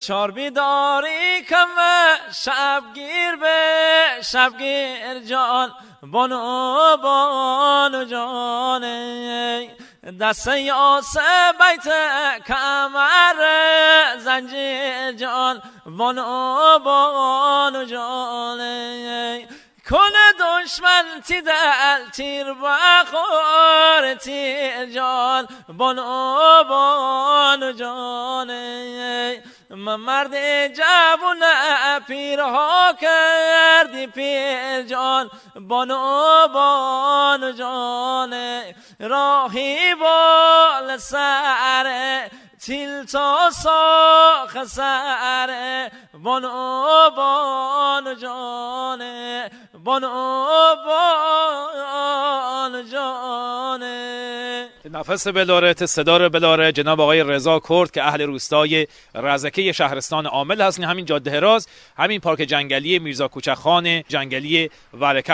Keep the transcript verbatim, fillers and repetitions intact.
چار بیداری کم شبگیر به شبگیر جان بانو بانو جانه دست یاسه بیت کمر زنجیر جان بانو بانو جانه کنه دشمن تی دل تیر بخور تیر جان بانو بانو جانه من مرد جوون پیرها کردی پیر جان بانو بانو جانه راهی بال سر تیل تا ساخ سر بانو بانو جانه بانو بانو جانه. نفس بلاره صدا رو بلاره جناب آقای رضا کرد که اهل روستای رزکه شهرستان عامل هستن، همین جاده راز، همین پارک جنگلی میرزا کوچک خان جنگلی ورکه.